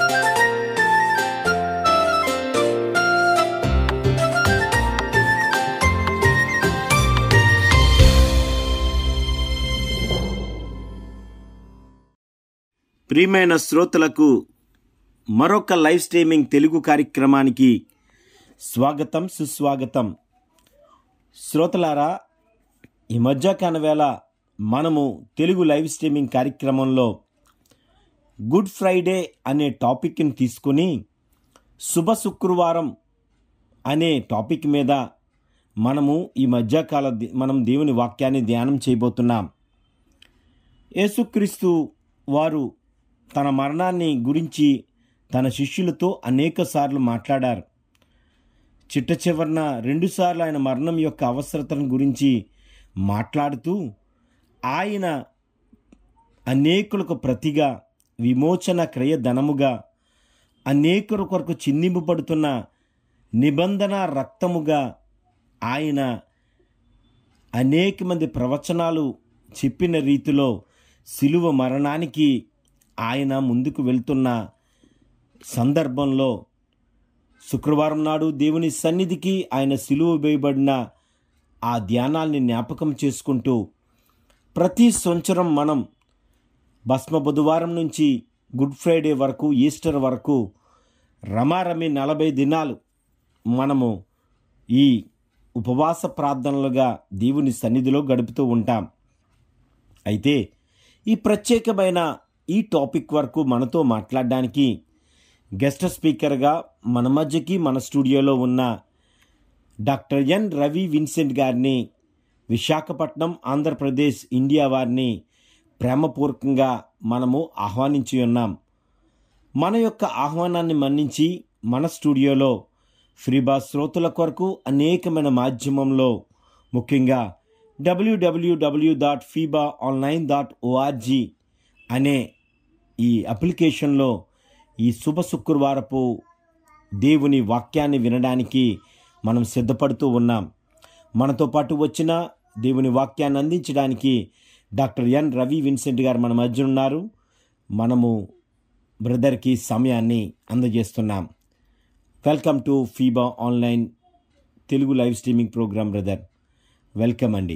ప్రియమైన శ్రోతలకు మరొక లైవ్ స్ట్రీమింగ్ తెలుగు కార్యక్రమానికి స్వాగతం, సుస్వాగతం. శ్రోతలారా, ఈ మధ్యాహ్న వేళ మనము తెలుగు లైవ్ స్ట్రీమింగ్ కార్యక్రమంలో గుడ్ ఫ్రైడే అనే టాపిక్ని తీసుకుని శుభ శుక్రవారం అనే టాపిక్ మీద మనము ఈ మనం దేవుని వాక్యాన్ని ధ్యానం చేయబోతున్నాం. యేసుక్రీస్తు వారు తన మరణాన్ని గురించి తన శిష్యులతో అనేకసార్లు మాట్లాడారు. చిట్ట చివరన 2 సార్లు ఆయన మరణం యొక్క అవసరతను గురించి మాట్లాడుతూ ఆయన అనేకులకు ప్రతిగా విమోచన క్రయధనముగా అనేకుల కొరకు చిందింపబడుతున్న నిబంధన రక్తముగా ఆయన అనేక మంది ప్రవచనాలు చెప్పిన రీతిలో శిలువ మరణానికి ఆయన ముందుకు వెళ్తున్న సందర్భంలో శుక్రవారం నాడు దేవుని సన్నిధికి ఆయన శిలువ వేయబడిన ఆ ధ్యానాల్ని జ్ఞాపకం చేసుకుంటూ ప్రతి సంవత్సరం మనం భస్మ బుధవారం నుంచి గుడ్ ఫ్రైడే వరకు, ఈస్టర్ వరకు రమారమి 40 దినాలు మనము ఈ ఉపవాస ప్రార్థనలుగా దేవుని సన్నిధిలో గడుపుతూ ఉంటాం. అయితే ఈ ప్రత్యేకమైన ఈ టాపిక్ వరకు మనతో మాట్లాడడానికి గెస్ట్ స్పీకర్గా మన మధ్యకి మన స్టూడియోలో ఉన్న డాక్టర్ ఎన్ రవి విన్సెంట్ గారిని, విశాఖపట్నం, ఆంధ్రప్రదేశ్, ఇండియా వారిని ప్రేమపూర్వకంగా మనము ఆహ్వానించి ఉన్నాం. మన యొక్క ఆహ్వానాన్ని మన్నించి మన స్టూడియోలో ఫ్రీబా శ్రోతల కొరకు అనేకమైన మాధ్యమంలో, ముఖ్యంగా www.fibaonline.org అనే ఈ అప్లికేషన్లో ఈ శుభ శుక్రవారపు దేవుని వాక్యాన్ని వినడానికి మనం సిద్ధపడుతూ ఉన్నాం. మనతో పాటు వచ్చిన దేవుని వాక్యాన్ని అందించడానికి డాక్టర్ ఎన్ రవి విన్సెంట్ గారు మన మధ్య ఉన్నారు. మనము బ్రదర్కి సమయాన్ని అందజేస్తున్నాం. Welcome to FEBA online Telugu live streaming programme. Brother, welcome అండి.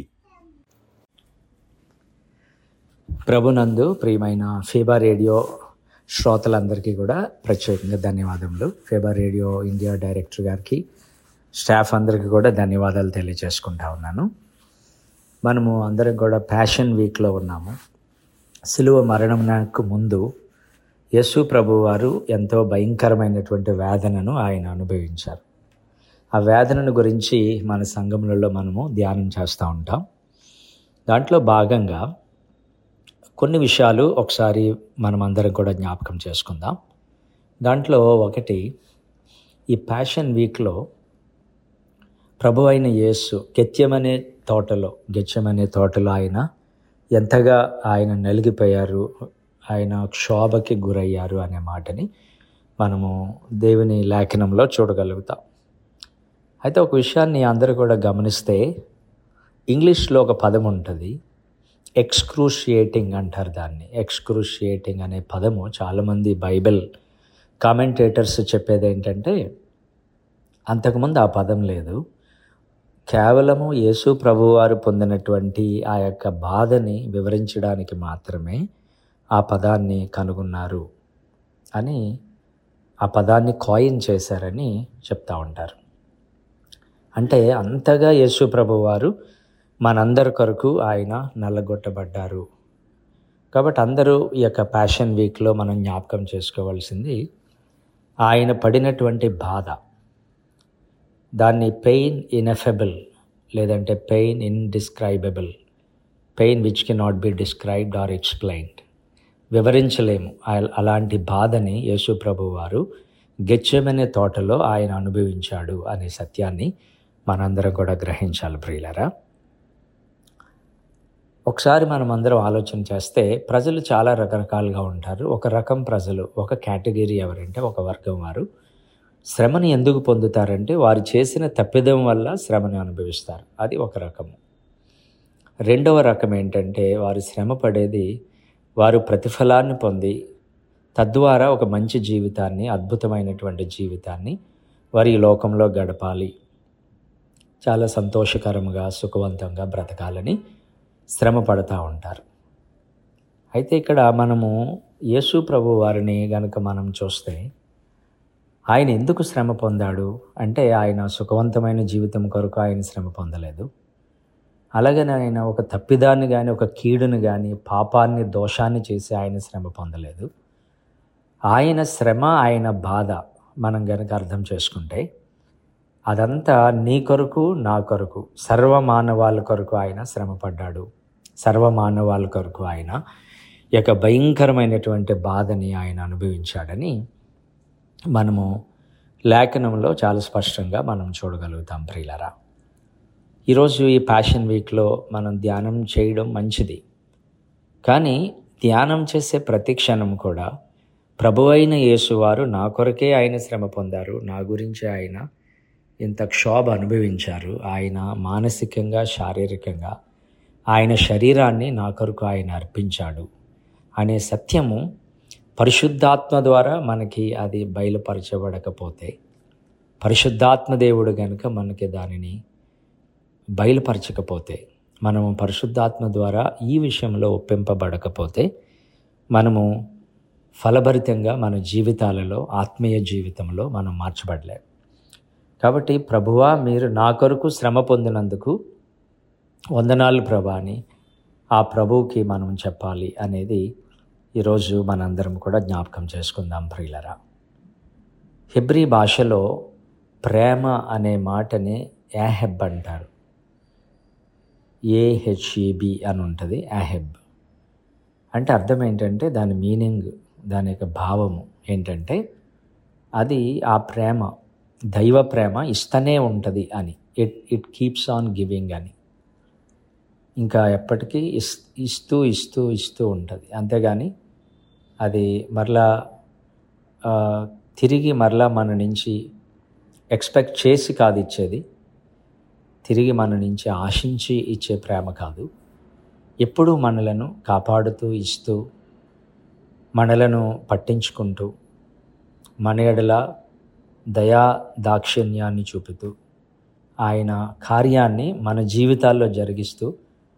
ప్రభునందు ప్రియమైన ఫీబా రేడియో శ్రోతలందరికీ కూడా ప్రత్యేకంగా ధన్యవాదములు. ఫీబా రేడియో ఇండియా డైరెక్టర్ గారికి, స్టాఫ్ అందరికీ కూడా ధన్యవాదాలు తెలియజేసుకుంటా ఉన్నాను. మనము అందరం కూడా ప్యాషన్ వీక్లో ఉన్నాము. శిలువ మరణంకు ముందు యేసు ప్రభు వారు ఎంతో భయంకరమైనటువంటి వేదనను ఆయన అనుభవించారు. ఆ వేదనను గురించి మన సంఘములలో మనము ధ్యానం చేస్తూ ఉంటాం. దాంట్లో భాగంగా కొన్ని విషయాలు ఒకసారి మనం అందరం కూడా జ్ఞాపకం చేసుకుందాం. దాంట్లో ఒకటి, ఈ ప్యాషన్ వీక్లో ప్రభు అయిన యేసు గెత్సెమనే తోటలో ఆయన ఎంతగా ఆయన నలిగిపోయారు, ఆయన క్షోభకి గురయ్యారు అనే మాటని మనము దేవుని లేఖనంలో చూడగలుగుతాం. అయితే ఒక విషయాన్ని అందరూ కూడా గమనిస్తే, ఇంగ్లీష్లో ఒక పదం ఉంటుంది, ఎక్స్క్రూషియేటింగ్ అంటారు దాన్ని. ఎక్స్క్రూషియేటింగ్ అనే పదము చాలామంది బైబిల్ కామెంటేటర్స్ చెప్పేది ఏంటంటే, అంతకుముందు ఆ పదం లేదు, కేవలము యేసు ప్రభువారు పొందినటువంటి ఆ యొక్క బాధని వివరించడానికి మాత్రమే ఆ పదాన్ని కనుగొన్నారు అని, ఆ పదాన్ని కాయిన్ చేశారని చెప్తా ఉంటారు. అంటే అంతగా యేసు ప్రభువారు మనందరి కొరకు ఆయన నల్లగొట్టబడ్డారు. కాబట్టి అందరూ ఈ యొక్క ప్యాషన్ వీక్లో మనం జ్ఞాపకం చేసుకోవాల్సింది ఆయన పడినటువంటి బాధ. దాన్ని పెయిన్ ఇన్ఎఫెబుల్ లేదంటే pain indescribable, pain which cannot be described or explained, వివరించలేము. అలాంటి బాధని యేసు ప్రభు వారు గెత్సెమనే తోటలో ఆయన అనుభవించాడు అనే సత్యాన్ని మనందరం కూడా గ్రహించాలి ప్రియులారా. ఒకసారి మనం అందరం ఆలోచన చేస్తే, ప్రజలు చాలా రకరకాలుగా ఉంటారు. ఒక రకం ప్రజలు, ఒక కేటగిరీ ఎవరంటే, ఒక వర్గం వారు శ్రమని ఎందుకు పొందుతారంటే, వారు చేసిన తప్పిదం వల్ల శ్రమని అనుభవిస్తారు. అది ఒక రకము. రెండవ రకం ఏంటంటే, వారు శ్రమ పడేది వారు ప్రతిఫలాన్ని పొంది తద్వారా ఒక మంచి జీవితాన్ని, అద్భుతమైనటువంటి జీవితాన్ని వారు ఈ లోకంలో గడపాలి, చాలా సంతోషకరంగా సుఖవంతంగా బ్రతకాలని శ్రమ పడుతూ ఉంటారు. అయితే ఇక్కడ మనము యేసు ప్రభు వారిని గనుక మనం చూస్తే ఆయన ఎందుకు శ్రమ పొందాడు అంటే ఆయన సుఖవంతమైన జీవితం కొరకు ఆయన శ్రమ పొందలేదు. అలాగని ఆయన ఒక తప్పిదాన్ని కానీ, ఒక కీడును కానీ, పాపాన్ని, దోషాన్ని చేసి ఆయన శ్రమ పొందలేదు. ఆయన శ్రమ, ఆయన బాధ మనం గనక అర్థం చేసుకుంటే అదంతా నీ కొరకు, నా కొరకు, సర్వమానవాళ్ళ కొరకు ఆయన శ్రమ పడ్డాడు. సర్వమానవాళ్ళ కొరకు ఆయన యొక్క భయంకరమైనటువంటి బాధని ఆయన అనుభవించాడని మనము లేఖనంలో చాలా స్పష్టంగా మనం చూడగలుగుతాం ప్రియులారా. ఈరోజు ఈ ప్యాషన్ వీక్లో మనం ధ్యానం చేయడం మంచిది, కానీ ధ్యానం చేసే ప్రతి క్షణం కూడా ప్రభువైన యేసువారు నా కొరకే ఆయన శ్రమ పొందారు, నా గురించి ఆయన ఇంత క్షోభ అనుభవించారు, ఆయన మానసికంగా, శారీరకంగా ఆయన శరీరాన్ని నా కొరకు ఆయన అర్పించాడు అనే సత్యము పరిశుద్ధాత్మ ద్వారా మనకి అది బయలుపరచబడకపోతే, పరిశుద్ధాత్మ దేవుడు కనుక మనకి దానిని బయలుపరచకపోతే, మనము పరిశుద్ధాత్మ ద్వారా ఈ విషయంలో ఒప్పింపబడకపోతే మనము ఫలభరితంగా మన జీవితాలలో, ఆత్మీయ జీవితంలో మనం మార్చబడలేం. కాబట్టి ప్రభువా, మీరు నా కొరకు శ్రమ పొందినందుకు వందనాలు ప్రభా అని ఆ ప్రభువుకి మనం చెప్పాలి అనేది ఈరోజు మనందరం కూడా జ్ఞాపకం చేసుకుందాం ప్రియులరా. హెబ్రీ భాషలో ప్రేమ అనే మాటని యాహెబ్ అంటారు. ఏహెచ్ఈబి అని ఉంటుంది యాహెబ్ అంటే అర్థం ఏంటంటే, దాని మీనింగ్, దాని యొక్క భావము ఏంటంటే, అది ఆ ప్రేమ, దైవ ప్రేమ ఇస్తూనే ఉంటుంది అని, ఇట్ కీప్స్ ఆన్ గివింగ్ అని, ఇంకా ఎప్పటికీ ఇస్తూ ఇస్తూ ఇస్తూ ఉంటుంది. అంతేగాని అది మరలా తిరిగి మరలా మన నుంచి ఎక్స్పెక్ట్ చేసి కాదు ఇచ్చేది, తిరిగి మన నుంచి ఆశించి ఇచ్చే ప్రేమ కాదు. ఎప్పుడూ మనలను కాపాడుతూ, ఇస్తూ, మనలను పట్టించుకుంటూ, మన ఎడల దయా దాక్షిణ్యాన్ని చూపుతూ, ఆయన కార్యాన్ని మన జీవితాల్లో జరిగిస్తూ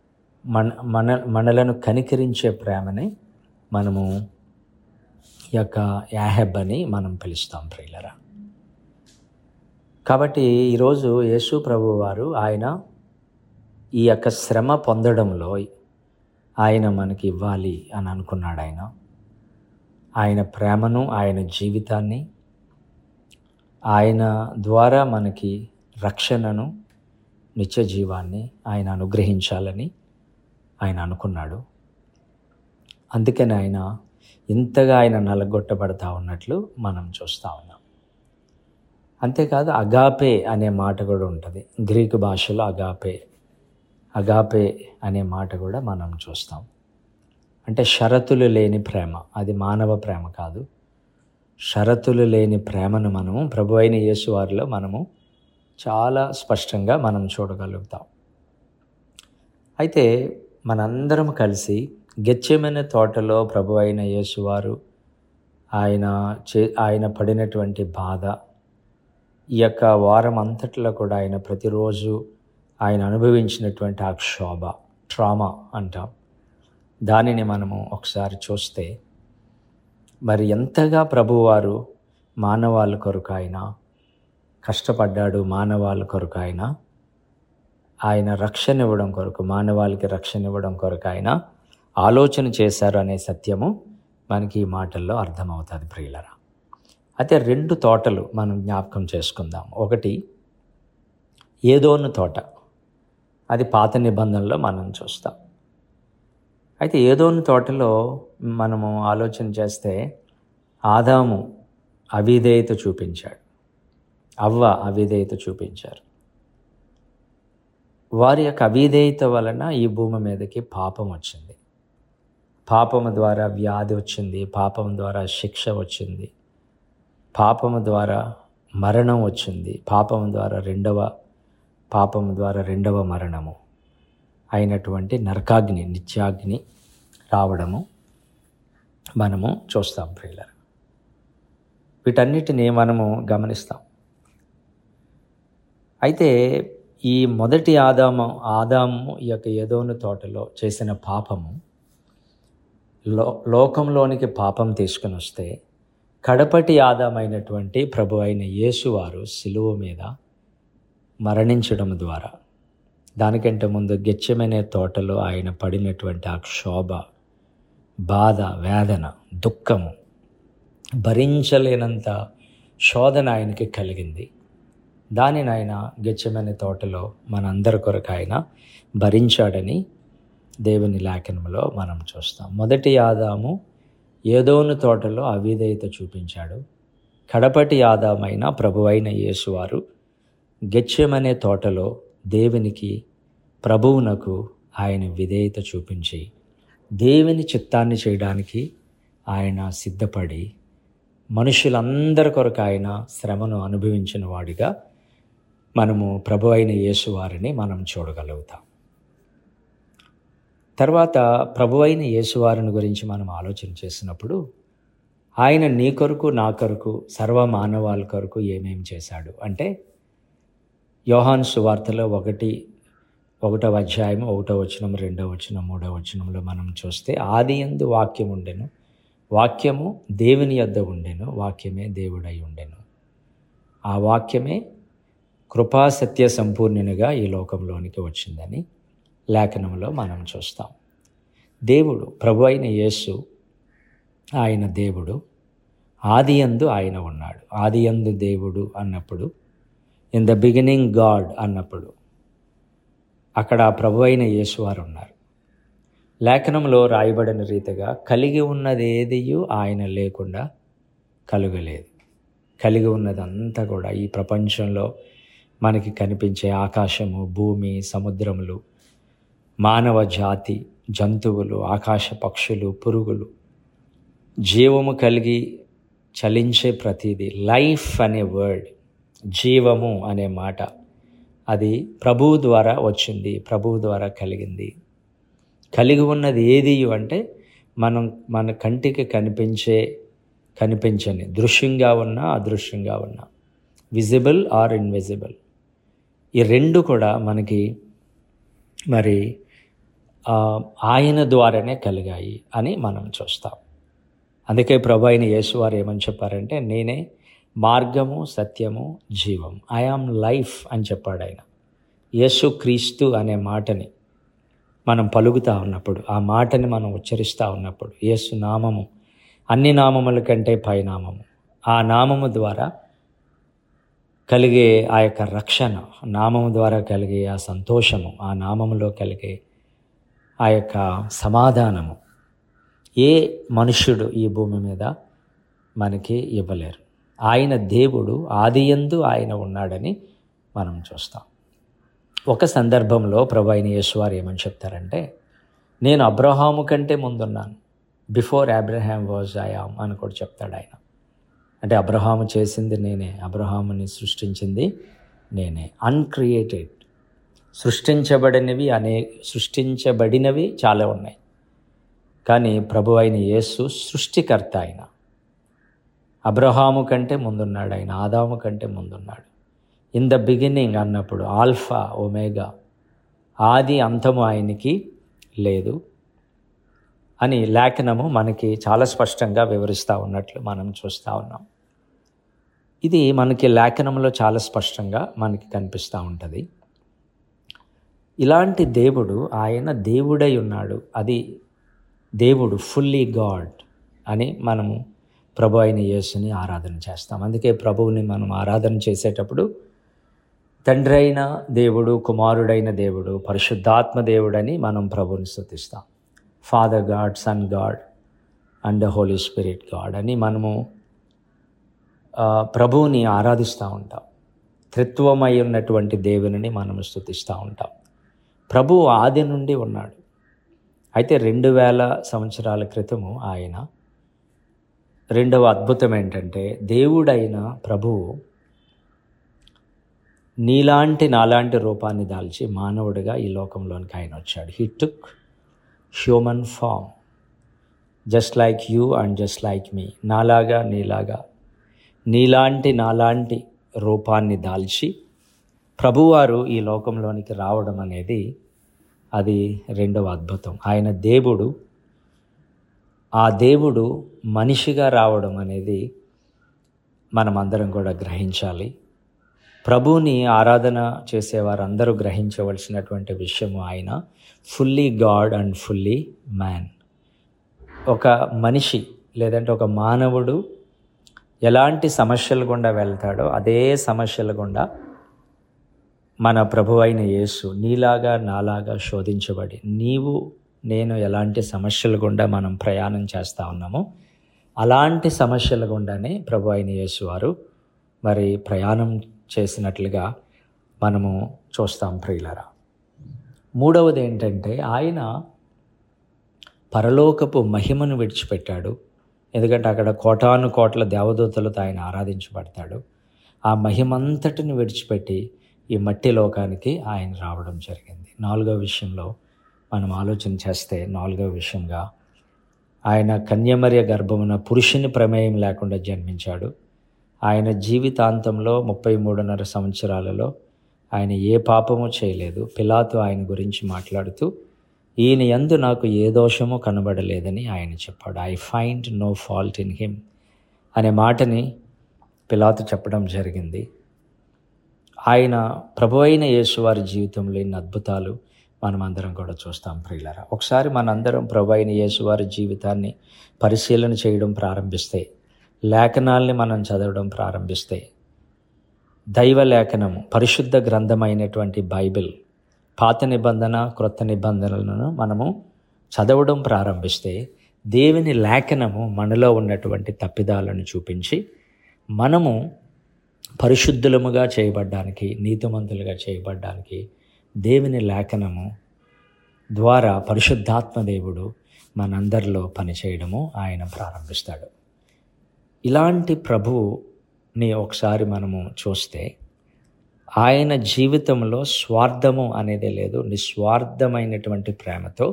మనలను కనికరించే ప్రేమని మనము యొక్క యాహెబ్ అని మనం పిలుస్తాం ప్రియులరా. కాబట్టి ఈరోజు యేసు ప్రభు వారు ఆయన ఈ యొక్క శ్రమ పొందడంలో ఆయన మనకి ఇవ్వాలి అని అనుకున్నాడు. ఆయన ప్రేమను, ఆయన జీవితాన్ని, ఆయన ద్వారా మనకి రక్షణను, నిత్య జీవాన్ని ఆయన అనుగ్రహించాలని ఆయన అనుకున్నాడు. అందుకని ఆయన ఇంతగా ఆయన నలగొట్టబడతా ఉన్నట్లు మనం చూస్తూ ఉన్నాం. అంతేకాదు అగాపే అనే మాట కూడా ఉంటుంది. గ్రీకు భాషలో అగాపే అనే మాట కూడా మనం చూస్తాం. అంటే షరతులు లేని ప్రేమ, అది మానవ ప్రేమ కాదు. షరతులు లేని ప్రేమను మనము ప్రభు అయిన యేసు వారిలో మనము చాలా స్పష్టంగా మనం చూడగలుగుతాం. అయితే మనందరం కలిసి గెత్సేమనే తోటలో ప్రభు అయిన యేసువారు ఆయన పడినటువంటి బాధ, ఈ యొక్క వారం అంతట్లో కూడా ఆయన ప్రతిరోజు ఆయన అనుభవించినటువంటి ఆ క్షోభ, ట్రామా అంటాం, దానిని మనము ఒకసారి చూస్తే మరి ఎంతగా ప్రభువారు మానవాళ్ళ కొరకు ఆయన కష్టపడ్డాడు, మానవాళ్ళ కొరకు ఆయన రక్షణ ఇవ్వడం కొరకు, మానవాళికి రక్షణ ఇవ్వడం కొరకు ఆయన ఆలోచన చేశారు అనే సత్యము మనకి ఈ మాటల్లో అర్థమవుతుంది ప్రియులరా. అయితే 2 తోటలు మనం జ్ఞాపకం చేసుకుందాం. ఒకటి ఏదోను తోట, అది పాత నిబంధనలో మనం చూస్తాం. అయితే ఏదోను తోటలో మనము ఆలోచన చేస్తే ఆదాము అవిధేయత చూపించాడు, అవ్వ అవిధేయత చూపించారు. వారి యొక్క అవిధేయత వలన ఈ భూమి మీదకి పాపం వచ్చింది. పాపము ద్వారా వ్యాధి వచ్చింది, పాపం ద్వారా శిక్ష వచ్చింది, పాపము ద్వారా మరణం వచ్చింది, పాపం ద్వారా రెండవ మరణము అయినటువంటి నరకాగ్ని, నిత్యాగ్ని రావడము మనము చూస్తాం ప్రియులారా. వీటన్నిటిని మనము గమనిస్తాం. అయితే ఈ మొదటి ఆదాము ఈ యొక్క ఏదోను తోటలో చేసిన పాపము లోకంలోనికి పాపం తీసుకుని వస్తే కడపటి ఆదామైనటువంటి ప్రభు అయిన యేసువారు శిలువ మీద మరణించడం ద్వారా, దానికంటే ముందు గెత్సెమనే తోటలో ఆయన పడినటువంటి ఆ క్షోభ, బాధ, వేదన, దుఃఖము, భరించలేనంత శోధన ఆయనకి కలిగింది. దానిని ఆయన గెత్సెమనే తోటలో మనందరి కొరకు ఆయన భరించాడని దేవుని లేఖనంలో మనం చూస్తాం. మొదటి ఆదాము ఏదోను తోటలో అవిధేయత చూపించాడు. కడపటి ఆదామైన ప్రభువైన యేసువారు గెత్సెమనే తోటలో దేవునికి, ప్రభువునకు ఆయన విధేయత చూపించి దేవుని చిత్తాన్ని చేయడానికి ఆయన సిద్ధపడి మనుషులందరి కొరకు ఆయన శ్రమను అనుభవించిన వాడిగా మనము ప్రభువైన యేసువారిని మనం చూడగలుగుతాం. తర్వాత ప్రభువైన యేసువారిని గురించి మనం ఆలోచన చేసినప్పుడు ఆయన నీ కొరకు, నా కొరకు, సర్వ మానవాళి కొరకు ఏమేం చేశాడు అంటే, యోహాను సువార్తలో 1వ అధ్యాయం 1వ వచనం, 2వ వచనం, 3వ వచనంలో మనం చూస్తే, ఆదియందు వాక్యం ఉండెను, వాక్యము దేవుని యొద్ద ఉండెను, వాక్యమే దేవుడై ఉండెను. ఆ వాక్యమే కృపా సత్య సంపూర్ణునిగా ఈ లోకంలోనికి వచ్చిందని లేఖనంలో మనం చూస్తాం. దేవుడు, ప్రభు అయిన యేసు, ఆయన దేవుడు, ఆదియందు ఆయన ఉన్నాడు. ఆదియందు దేవుడు అన్నప్పుడు, ఇన్ ద బిగినింగ్ గాడ్ అన్నప్పుడు అక్కడ ప్రభు అయిన యేసు వారు ఉన్నారు. లేఖనంలో రాయబడిన రీతిగా కలిగి ఉన్నదేదియు ఆయన లేకుండా కలుగలేదు. కలిగి ఉన్నదంతా కూడా ఈ ప్రపంచంలో మనకి కనిపించే ఆకాశము, భూమి, సముద్రములు, మానవ జాతి, జంతువులు, ఆకాశ పక్షులు, పురుగులు, జీవము కలిగి చలించే ప్రతిదీ, లైఫ్ అనే వర్డ్, జీవము అనే మాట, అది ప్రభువు ద్వారా వచ్చింది, ప్రభువు ద్వారా కలిగింది. కలిగి ఉన్నది ఏది అంటే మన కంటికి కనిపించని, దృశ్యంగా ఉన్నా అదృశ్యంగా ఉన్నా, విజిబుల్ ఆర్ ఇన్విజిబుల్, ఈ రెండు కూడా మనకి మరి ఆయన ద్వారానే కలిగాయి అని మనం చూస్తాం. అందుకే ప్రభు అయిన యేసువారు ఏమని చెప్పారంటే, నేనే మార్గము, సత్యము, జీవం, ఐ యామ్ లైఫ్ అని చెప్పాడు ఆయన. యేసు క్రీస్తు అనే మాటని మనం పలుకుతూ ఉన్నప్పుడు, ఆ మాటని మనం ఉచ్చరిస్తూ ఉన్నప్పుడు, యేసు నామము అన్ని నామముల కంటే పైనామము, ఆ నామము ద్వారా కలిగే ఆ యొక్క రక్షణ, నామము ద్వారా కలిగే ఆ సంతోషము, ఆ నామములో కలిగే ఆ యొక్క సమాధానము ఏ మనుష్యుడు ఈ భూమి మీద మనకి ఇవ్వలేరు. ఆయన దేవుడు, ఆదియందు ఆయన ఉన్నాడని మనం చూస్తాం. ఒక సందర్భంలో ప్రభు అయిన యేసువారు ఏమని చెప్తారంటే, నేను అబ్రహాము కంటే ముందున్నాను, before Abraham was I am అని కూడా చెప్తాడు ఆయన. అంటే అబ్రహాము చేసింది నేనే, అబ్రహాముని సృష్టించింది నేనే. అన్క్రియేటెడ్, సృష్టించబడినవి చాలా ఉన్నాయి, కానీ ప్రభు అయిన యేసు సృష్టికర్త. ఆయన అబ్రహాము కంటే ముందున్నాడు, ఆయన ఆదాము కంటే ముందున్నాడు. ఇన్ ద బిగినింగ్ అన్నప్పుడు ఆల్ఫా ఒమేగా, ఆది అంతము ఆయనకి లేదు అని లేఖనము మనకి చాలా స్పష్టంగా వివరిస్తూ ఉన్నట్లు మనం చూస్తూ ఉన్నాం. ఇది మనకి లేఖనంలో చాలా స్పష్టంగా మనకి కనిపిస్తూ ఉంటుంది. ఇలాంటి దేవుడు, ఆయన దేవుడై ఉన్నాడు, అది దేవుడు, ఫుల్లీ గాడ్ అని మనము ప్రభు అయిన యేసుని ఆరాధన చేస్తాం. అందుకే ప్రభువుని మనం ఆరాధన చేసేటప్పుడు తండ్రి అయిన దేవుడు, కుమారుడైన దేవుడు, పరిశుద్ధాత్మ దేవుడని మనం ప్రభువుని స్తుతిస్తాం. Father God, Son God and Holy Spirit God అని మనము ప్రభువుని ఆరాధిస్తూ ఉంటాం. త్రిత్వమై ఉన్నటువంటి దేవుని మనము స్తుతిస్తూ ఉంటాం. ప్రభువు ఆది నుండి ఉన్నాడు. అయితే 2000 సంవత్సరాల క్రితము ఆయన రెండవ అద్భుతం ఏంటంటే, దేవుడైన ప్రభువు నీలాంటి నాలాంటి రూపాన్ని దాల్చి మానవుడిగా ఈ లోకంలోనికి ఆయన వచ్చాడు. He took human form. Just like you and just like me, నాలాగా నీలాగా, నాలాంటి రూపాన్ని దాల్చి ప్రభువారు ఈ లోకంలోనికి రావడం అనేది అది రెండవ అద్భుతం. ఆయన దేవుడు, ఆ దేవుడు మనిషిగా రావడం అనేది మనమందరం కూడా గ్రహించాలి. ప్రభువుని ఆరాధన చేసేవారందరూ గ్రహించవలసినటువంటి విషయము, ఆయన fully God and fully man. ఒక మనిషి లేదంటే ఒక మానవుడు ఎలాంటి సమస్యల గుండా వెళ్తాడో అదే సమస్యల గుండా మన ప్రభు అయిన యేసు నీలాగా నాలాగా శోధించబడి, నీవు నేను ఎలాంటి సమస్యల గుండా మనం ప్రయాణం చేస్తూ ఉన్నామో అలాంటి సమస్యల గుండానే ప్రభు అయిన యేసు వారు మరి ప్రయాణం చేసినట్లుగా మనము చూస్తాం ప్రియులారా. మూడవది ఏంటంటే, ఆయన పరలోకపు మహిమను విడిచిపెట్టాడు. ఎందుకంటే అక్కడ కోటాను కోట్ల దేవదూతలతో ఆయన ఆరాధించబడతాడు. ఆ మహిమంతటిని విడిచిపెట్టి ఈ మట్టి లోకానికి ఆయన రావడం జరిగింది. నాలుగవ విషయంలో మనం ఆలోచన చేస్తే, నాలుగవ విషయంగా ఆయన కన్యమర్య గర్భమున పురుషుని ప్రమేయం లేకుండా జన్మించాడు. ఆయన జీవితాంతంలో 33.5 సంవత్సరాలలో ఆయన ఏ పాపము చేయలేదు. పిలాతు ఆయన గురించి మాట్లాడుతూ, ఈయన యందు నాకు ఏ దోషము కనబడలేదని ఆయన చెప్పాడు. I find no fault in him అనే మాటని పిలాతు చెప్పడం జరిగింది. ఆయన ప్రభు అయిన యేసు వారి జీవితంలో ఇన్ని అద్భుతాలు మనం అందరం కూడా చూస్తాం ప్రియులారా. ఒకసారి మనందరం ప్రభు అయిన యేసు వారి జీవితాన్ని పరిశీలన చేయడం ప్రారంభిస్తే, లేఖనాల్ని మనం చదవడం ప్రారంభిస్తే, దైవ లేఖనము పరిశుద్ధ గ్రంథమైనటువంటి బైబిల్, పాత నిబంధన క్రొత్త నిబంధనలను మనము చదవడం ప్రారంభిస్తే, దేవుని లేఖనము మనలో ఉన్నటువంటి తప్పిదాలను చూపించి మనము పరిశుద్ధులముగా చేయబడ్డానికి, నీతిమంతులుగా చేయబడ్డానికి దేవుని లేఖనము ద్వారా పరిశుద్ధాత్మ దేవుడు మనందరిలో పనిచేయడము ఆయన ప్రారంభిస్తాడు. ఇలాంటి ప్రభువుని ఒకసారి మనము చూస్తే, ఆయన జీవితంలో స్వార్థము అనేది లేదు. నిస్వార్థమైనటువంటి ప్రేమతో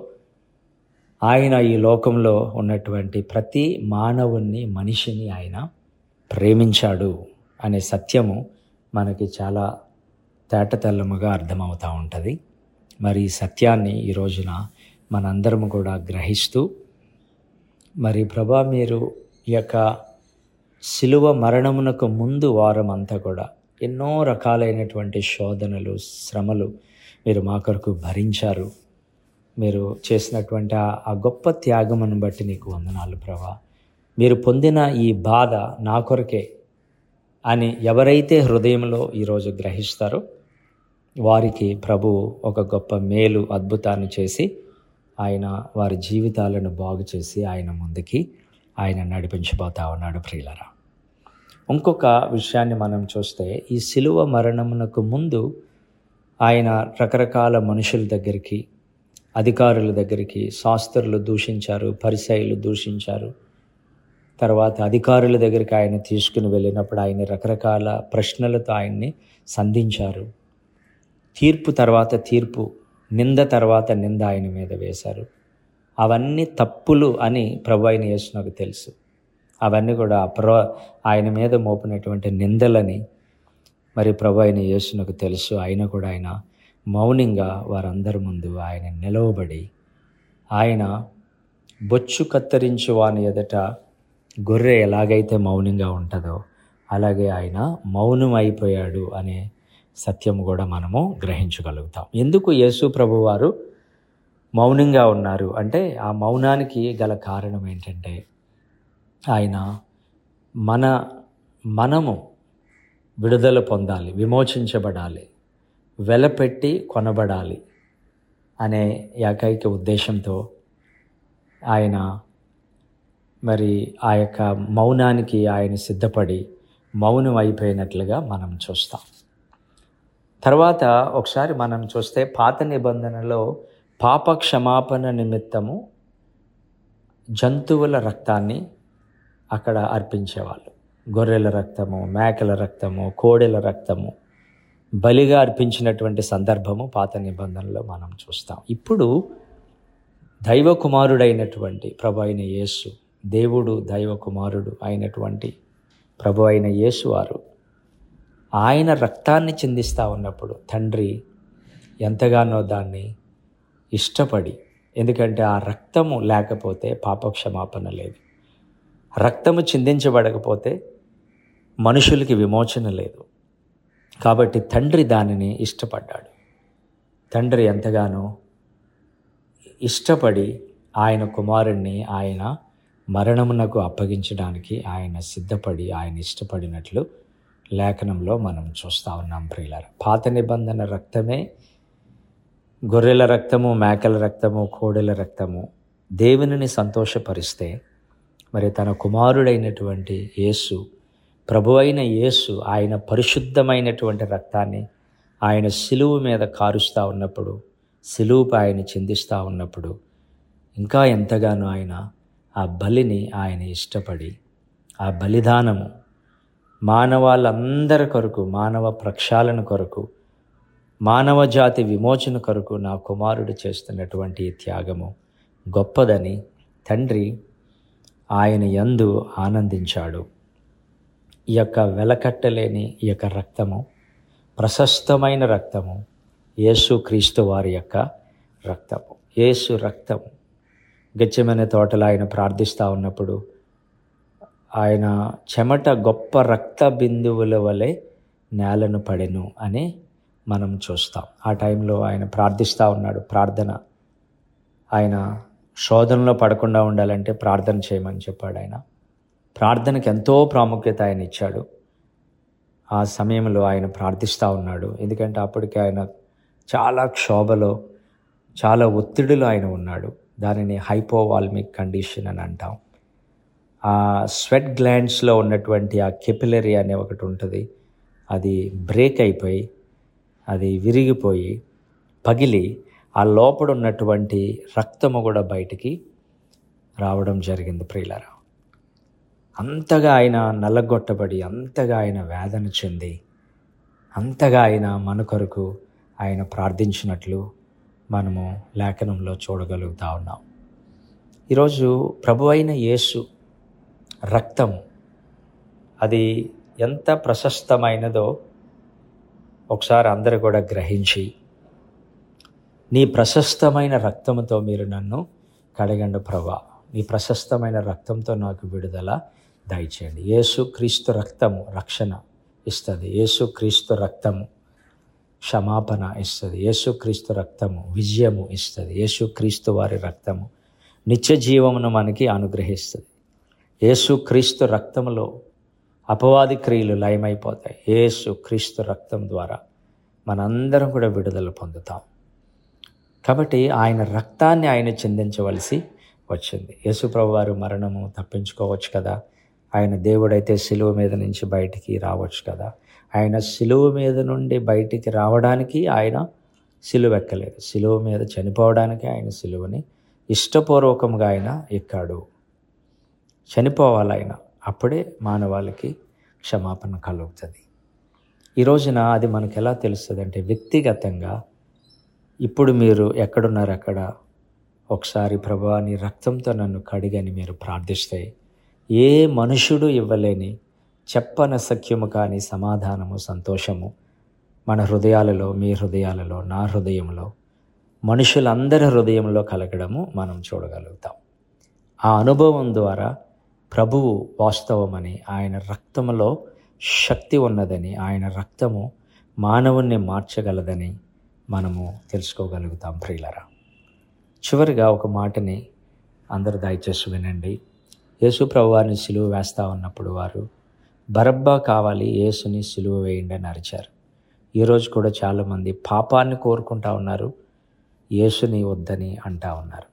ఆయన ఈ లోకంలో ఉన్నటువంటి ప్రతి మానవుణ్ణి, మనిషిని ఆయన ప్రేమించాడు అనే సత్యము మనకి చాలా తేటతెల్లముగా అర్థమవుతూ ఉంటుంది. మరి ఈ సత్యాన్ని ఈ రోజున మనందరము కూడా గ్రహిస్తూ, మరి ప్రభా మీరు ఈ యొక్క శిలువ మరణమునకు ముందు వారం అంతా కూడా ఎన్నో రకాలైనటువంటి శోధనలు, శ్రమలు మీరు మా కొరకు భరించారు. మీరు చేసినటువంటి ఆ గొప్ప త్యాగమును బట్టి నీకు వందనాలు ప్రభా. మీరు పొందిన ఈ బాధ నా కొరకే అని ఎవరైతే హృదయంలో ఈరోజు గ్రహిస్తారో వారికి ప్రభు ఒక గొప్ప మేలు, అద్భుతాన్ని చేసి ఆయన వారి జీవితాలను బాగు చేసి ఆయన ముందుకి ఆయన నడిపించబోతా ఉన్నాడు ప్రియులారా. ఇంకొక విషయాన్ని మనం చూస్తే, ఈ శిలువ మరణమునకు ముందు ఆయన రకరకాల మనుషుల దగ్గరికి, అధికారుల దగ్గరికి, శాస్త్రులు దూషించారు, పరిసయ్యులు దూషించారు. తర్వాత అధికారుల దగ్గరికి ఆయన తీసుకుని వెళ్ళినప్పుడు ఆయన రకరకాల ప్రశ్నలతో ఆయన్ని సంధించారు. తీర్పు తర్వాత తీర్పు, నింద తర్వాత నింద ఆయన మీద వేశారు. అవన్నీ తప్పులు అని ప్రభు అయిన యేసు నాకు తెలుసు. అవన్నీ కూడా ఆయన మీద మోపినటువంటి నిందలని మరి ప్రభు అయిన యేసు నాకు తెలుసు. అయినా కూడా ఆయన మౌనంగా వారందరి ముందు ఆయన నిలవబడి, ఆయన బొచ్చు కత్తిరించు వాని ఎదుట గొర్రె ఎలాగైతే మౌనంగా ఉంటుందో అలాగే ఆయన మౌనం అయిపోయాడు అనే సత్యం కూడా మనము గ్రహించగలుగుతాం. ఎందుకు యేసు ప్రభు వారు మౌనంగా ఉన్నారు అంటే, ఆ మౌనానికి గల కారణం ఏంటంటే, ఆయన మనము విడుదల పొందాలి, విమోచించబడాలి, వెలపెట్టి కొనబడాలి అనే ఏకైక ఉద్దేశంతో ఆయన మరి ఆ యొక్క మౌనానికి ఆయన సిద్ధపడి మౌనం అయిపోయినట్లుగా మనం చూస్తాం. తర్వాత ఒకసారి మనం చూస్తే, పాత నిబంధనలో పాప క్షమాపణ నిమిత్తము జంతువుల రక్తాన్ని అక్కడ అర్పించేవాళ్ళు. గొర్రెల రక్తము, మేకల రక్తము, కోడెల రక్తము బలిగా అర్పించినటువంటి సందర్భము పాత నిబంధనలో మనం చూస్తాం. ఇప్పుడు దైవ కుమారుడైనటువంటి ప్రభు అయిన యేసు, దేవుడు దైవ కుమారుడు అయినటువంటి ప్రభు అయిన యేసు వారు ఆయన రక్తాన్ని చిందిస్తూ ఉన్నప్పుడు తండ్రి ఎంతగానో దాన్ని ఇష్టపడి, ఎందుకంటే ఆ రక్తము లేకపోతే పాపక్షమాపణ లేదు, రక్తము చిందించబడకపోతే మనుషులకి విమోచన లేదు. కాబట్టి తండ్రి దానిని ఇష్టపడ్డాడు. తండ్రి ఎంతగానో ఇష్టపడి ఆయన కుమారుణ్ణి ఆయన మరణమునకు అప్పగించడానికి ఆయన సిద్ధపడి ఆయన ఇష్టపడినట్లు లేఖనంలో మనం చూస్తూ ఉన్నాం ప్రియులారా. పాత నిబంధన రక్తమే, గొర్రెల రక్తము, మేకల రక్తము, కోడెల రక్తము దేవునిని సంతోషపరిస్తే, మరి తన కుమారుడైనటువంటి యేసు, ప్రభు అయిన యేసు ఆయన పరిశుద్ధమైనటువంటి రక్తాన్ని ఆయన సిలువ మీద కారుస్తూ ఉన్నప్పుడు, సిలువపై ఆయన చిందిస్తూ ఉన్నప్పుడు ఇంకా ఎంతగానో ఆయన ఆ బలిని ఆయన ఇష్టపడి, ఆ బలిదానము మానవాళ్ళందరి కొరకు, మానవ ప్రక్షాళన కొరకు, మానవ జాతి విమోచన కొరకు నా కుమారుడు చేస్తున్నటువంటి ఈ త్యాగము గొప్పదని తండ్రి ఆయన యందు ఆనందించాడు. ఈ యొక్క వెలకట్టలేని ఈ యొక్క రక్తము, ప్రశస్తమైన రక్తము, యేసు క్రీస్తు వారి యొక్క రక్తము. యేసు రక్తము గెత్సేమనే తోటలో ఆయన ప్రార్థిస్తూ ఉన్నప్పుడు ఆయన చెమట గొప్ప రక్త బిందువుల వలె నేలను పడెను అని మనం చూస్తాం. ఆ టైంలో ఆయన ప్రార్థిస్తూ ఉన్నాడు. ప్రార్థన, ఆయన శోధనలో పడకుండా ఉండాలంటే ప్రార్థన చేయమని చెప్పాడు. ఆయన ప్రార్థనకు ఎంతో ప్రాముఖ్యత ఆయన ఇచ్చాడు. ఆ సమయంలో ఆయన ప్రార్థిస్తూ ఉన్నాడు. ఎందుకంటే అప్పటికి ఆయన చాలా క్షోభలో, చాలా ఒత్తిడిలో ఆయన ఉన్నాడు. దానిని హైపోవాల్మిక్ కండిషన్ అని అంటాం. ఆ స్వెట్ గ్లాండ్స్లో ఉన్నటువంటి ఆ కెపిలరీ అనే ఒకటి ఉంటుంది, అది బ్రేక్ అయిపోయి, అది విరిగిపోయి పగిలి ఆ లోపల ఉన్నటువంటి రక్తము కూడా బయటికి రావడం జరిగింది ప్రియులారా. అంతగా ఆయన నల్లగొట్టబడి, అంతగా ఆయన వేదన చెంది, అంతగా ఆయన మన కొరకు ఆయన ప్రార్థించినట్లు మనము లేఖనంలో చూడగలుగుతా ఉన్నాం. ఈరోజు ప్రభు అయిన యేసు రక్తం అది ఎంత ప్రశస్తమైనదో ఒకసారి అందరూ కూడా గ్రహించి, నీ ప్రశస్తమైన రక్తంతో మీరు నన్ను కడగండి ప్రభా, నీ ప్రశస్తమైన రక్తంతో నాకు విడుదల దయచేయండి. యేసు క్రీస్తు రక్తము రక్షణ ఇస్తుంది, యేసు క్రీస్తు రక్తము క్షమాపణ ఇస్తుంది, యేసు క్రీస్తు రక్తము విజయము ఇస్తుంది, యేసు క్రీస్తు వారి రక్తము నిత్య జీవమును మనకి అనుగ్రహిస్తుంది. యేసు క్రీస్తు రక్తములో అపవాది క్రియలు లయమైపోతాయి. యేసు క్రీస్తు రక్తం ద్వారా మనందరం కూడా విడుదల పొందుతాం. కాబట్టి ఆయన రక్తాన్ని ఆయన చిందించవలసి వచ్చింది. యేసు ప్రభువారు మరణము తప్పించుకోవచ్చు కదా, ఆయన దేవుడైతే సిలువ మీద నుంచి బయటికి రావచ్చు కదా. ఆయన సిలువ మీద నుండి బయటికి రావడానికి ఆయన సిలువ ఎక్కలేదు, సిలువ మీద చనిపోవడానికి ఆయన సిలువని ఇష్టపూర్వకంగా ఆయన ఎక్కాడు. చనిపోవాలి ఆయన, అప్పుడే మానవాళికి క్షమాపణ కలుగుతుంది. ఈ రోజున అది మనకు ఎలా తెలుస్తుంది అంటే, వ్యక్తిగతంగా ఇప్పుడు మీరు ఎక్కడున్నారు అక్కడ ఒకసారి ప్రభువా నీ రక్తంతో నన్ను కడిగని మీరు ప్రార్థిస్తే, ఏ మనుషుడు ఇవ్వలేని చెప్పనసఖ్యము కాని సమాధానము, సంతోషము మన హృదయాలలో, మీ హృదయాలలో, నా హృదయంలో, మనుషులందరి హృదయంలో కలగడము మనం చూడగలుగుతాం. ఆ అనుభవం ద్వారా ప్రభువు వాస్తవమని, ఆయన రక్తములో శక్తి ఉన్నదని, ఆయన రక్తము మానవుణ్ణి మార్చగలదని మనము తెలుసుకోగలుగుతాం ప్రియులారా. చివరిగా ఒక మాటని అందరూ దయచేసి వినండి. యేసు ప్రభువారిని సిలువ వేస్తూ ఉన్నప్పుడు వారు బరబ్బా కావాలి, యేసుని సిలువ వేయండి అని అరిచారు. ఈరోజు కూడా చాలామంది పాపాన్ని కోరుకుంటా ఉన్నారు, యేసుని వద్దని అంటా ఉన్నారు.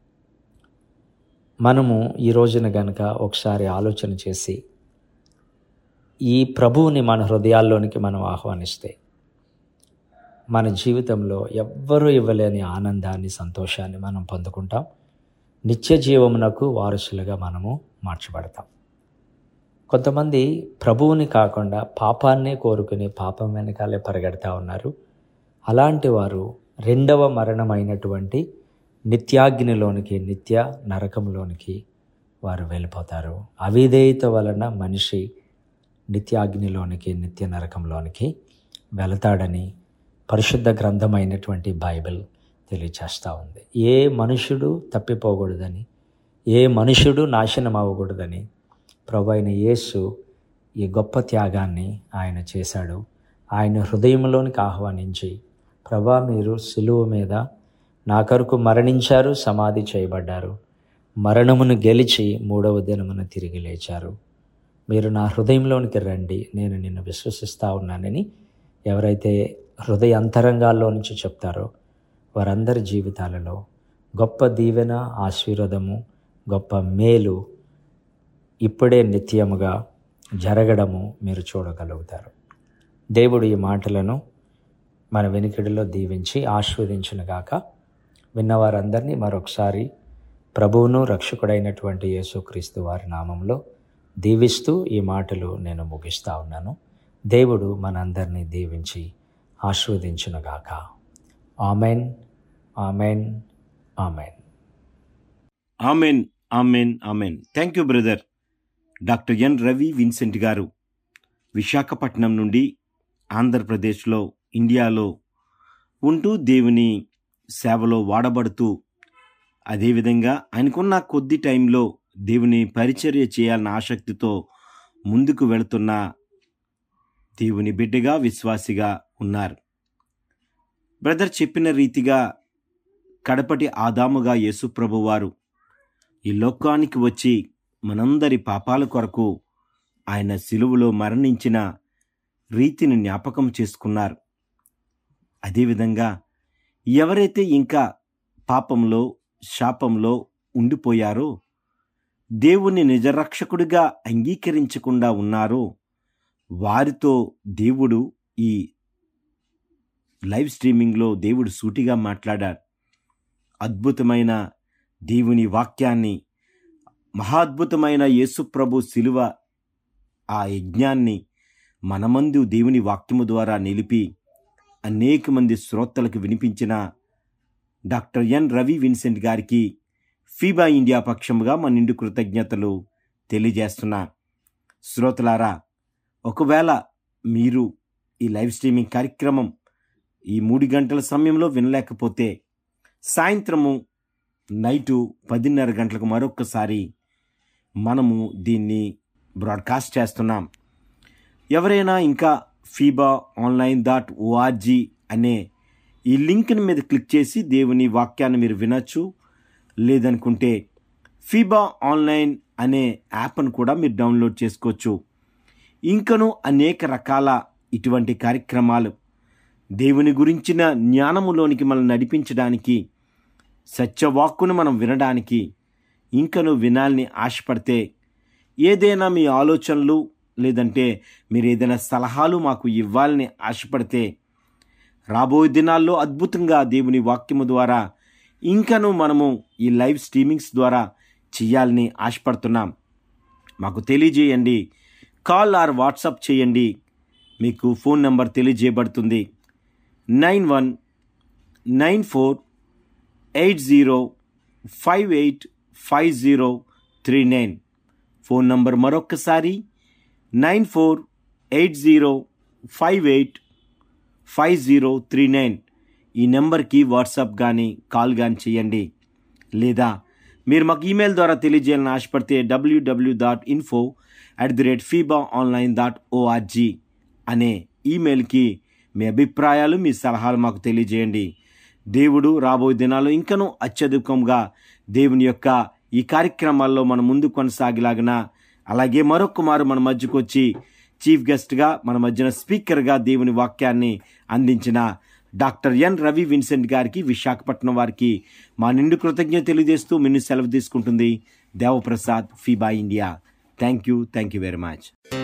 మనము ఈ రోజున గనుక ఒకసారి ఆలోచన చేసి ఈ ప్రభువుని మన హృదయాల్లోనికి మనం ఆహ్వానిస్తే, మన జీవితంలో ఎవ్వరూ ఇవ్వలేని ఆనందాన్ని, సంతోషాన్ని మనం పొందుకుంటాం. నిత్య జీవమునకు వారసులుగా మనము మార్చబడతాం. కొంతమంది ప్రభువుని కాకుండా పాపాన్నే కోరుకుని పాపం వెనకాలే పరిగెడతా ఉన్నారు. అలాంటి వారు రెండవ మరణమైనటువంటి నిత్యాగ్నిలోనికి, నిత్య నరకంలోనికి వారు వెళ్ళిపోతారు. అవిధేయత వలన మనిషి నిత్యాగ్నిలోనికి, నిత్య నరకంలోనికి వెళతాడని పరిశుద్ధ గ్రంథమైనటువంటి బైబిల్ తెలియచేస్తూ ఉంది. ఏ మనుషుడు తప్పిపోకూడదని, ఏ మనుషుడు నాశనం అవ్వకూడదని ప్రభు అయిన యేసు ఈ గొప్ప త్యాగాన్ని ఆయన చేశాడు. ఆయన హృదయంలోనికి ఆహ్వానించి, ప్రభా, మీరు సిలువ మీద నా కొరకు మరణించారు, సమాధి చేయబడ్డారు, మరణమును గెలిచి 3వ దినమున తిరిగి లేచారు. మీరు నా హృదయంలోనికి రండి, నేను నిన్ను విశ్వసిస్తూ ఉన్నానని ఎవరైతే హృదయ అంతరంగాల్లో నుంచి చెప్తారో వారందరి జీవితాలలో గొప్ప దీవెన, ఆశీర్వాదము, గొప్ప మేలు ఇప్పుడే నిత్యముగా జరగడము మీరు చూడగలుగుతారు. దేవుడు ఈ మాటలను మన వెనుకడిలో దీవించి ఆశీర్వదించునుగాక. విన్నవారందరినీ మరొకసారి ప్రభువును రక్షకుడైనటువంటి యేసుక్రీస్తు వారి నామంలో దీవిస్తూ ఈ మాటలు నేను ముగిస్తూ ఉన్నాను. దేవుడు మనందరినీ దీవించి ఆశీర్వదించునుగాక. Amen, amen, amen. Amen, amen, amen. Thank you brother doctor N Ravi Vincent గారు, విశాఖపట్నం నుండి ఆంధ్రప్రదేశ్లో, ఇండియాలో ఉంటూ దేవుని సేవలో వాడబడుతూ, అదేవిధంగా ఆయనకున్న కొద్ది టైంలో దేవుని పరిచర్య చేయాలన్న ఆసక్తితో ముందుకు వెళుతున్న దేవుని బిడ్డగా, విశ్వాసిగా ఉన్నారు. బ్రదర్ చెప్పిన రీతిగా కడపటి ఆదాముగా యేసుప్రభు వారు ఈ లోకానికి వచ్చి మనందరి పాపాల కొరకు ఆయన సిలువలో మరణించిన రీతిని జ్ఞాపకం చేసుకున్నారు. అదేవిధంగా ఎవరైతే ఇంకా పాపంలో, శాపంలో ఉండిపోయారో, దేవుని నిజరక్షకుడిగా అంగీకరించకుండా ఉన్నారో, వారితో దేవుడు ఈ లైవ్ స్ట్రీమింగ్లో దేవుడు సూటిగా మాట్లాడారు. అద్భుతమైన దేవుని వాక్యాన్ని, మహాద్భుతమైన యేసుప్రభు శిలువ ఆ యజ్ఞాన్ని మనమందు దేవుని వాక్యము ద్వారా నిలిపి అనేక మంది శ్రోతలకు వినిపించిన డాక్టర్ ఎన్ రవి విన్సెంట్ గారికి ఫీబా ఇండియా పక్షముగా మన నిండు కృతజ్ఞతలు తెలియజేస్తున్నా. శ్రోతలారా, ఒకవేళ మీరు ఈ లైవ్ స్ట్రీమింగ్ కార్యక్రమం ఈ 3 గంటల సమయంలో వినలేకపోతే, సాయంత్రము నైటు 10:30 గంటలకు మరొక్కసారి మనము దీన్ని బ్రాడ్కాస్ట్ చేస్తున్నాం. ఎవరైనా ఇంకా FIBA-online.org అనే ఈ లింక్ని మీద క్లిక్ చేసి దేవుని వాక్యాన్ని మీరు వినొచ్చు. లేదనుకుంటే ఫీబా ఆన్లైన్ అనే యాప్ను కూడా మీరు డౌన్లోడ్ చేసుకోవచ్చు. ఇంకను అనేక రకాల ఇటువంటి కార్యక్రమాలు దేవుని గురించిన జ్ఞానములోనికి మనం నడిపించడానికి, సత్యవాక్కును మనం వినడానికి, ఇంకను వినాలని ఆశపడితే, ఏదైనా మీ ఆలోచనలు లేదంటే మీరు ఏదైనా సలహాలు మాకు ఇవ్వాలని ఆశపడితే, రాబోయే దినాల్లో అద్భుతంగా దేవుని వాక్యము ద్వారా ఇంకను మనము ఈ లైవ్ స్ట్రీమింగ్స్ ద్వారా చేయాలని ఆశపడుతున్నాం. మాకు తెలియజేయండి. కాల్ ఆర్ వాట్సాప్ చేయండి. మీకు ఫోన్ నెంబర్ తెలియజేయబడుతుంది. 919480585039. ఫోన్ నంబర్ మరొక్కసారి 9480585039. ఈ నెంబర్కి వాట్సాప్ కానీ కాల్ కానీ చేయండి. లేదా మీరు మాకు ఈమెయిల్ ద్వారా తెలియజేయాలని ఆశపడితే www.info@fibaonline.org అనే ఈమెయిల్కి మీ అభిప్రాయాలు, మీ సలహాలు మాకు తెలియజేయండి. దేవుడు రాబోయే దినాల్లో ఇంకనూ అత్యధికంగా దేవుని యొక్క ఈ కార్యక్రమాల్లో మనం ముందు కొనసాగేలాగిన, అలాగే మరొక మారు మన మధ్యకు వచ్చి చీఫ్ గెస్ట్గా మన మధ్యన స్పీకర్గా దేవుని వాక్యాన్ని అందించిన డాక్టర్ ఎన్ రవి విన్సెంట్ గారికి, విశాఖపట్నం వారికి మా నిండు కృతజ్ఞత తెలియజేస్తూ మిన్ను సెలవు తీసుకుంటుంది Devaprasad, FEBA India. Thank you very much.